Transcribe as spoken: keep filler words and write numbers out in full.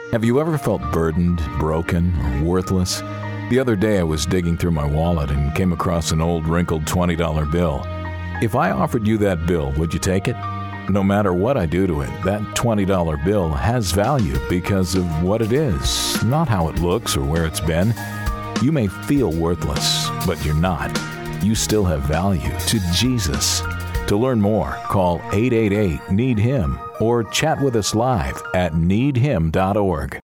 Have you ever felt burdened, broken, or worthless? The other day I was digging through my wallet and came across an old wrinkled twenty dollar bill. If I offered you that bill, would you take it? No matter what I do to it, that twenty dollar bill has value because of what it is, not how it looks or where it's been. You may feel worthless, but you're not. You still have value to Jesus. To learn more, call eight eight eight, need him or chat with us live at need him dot org.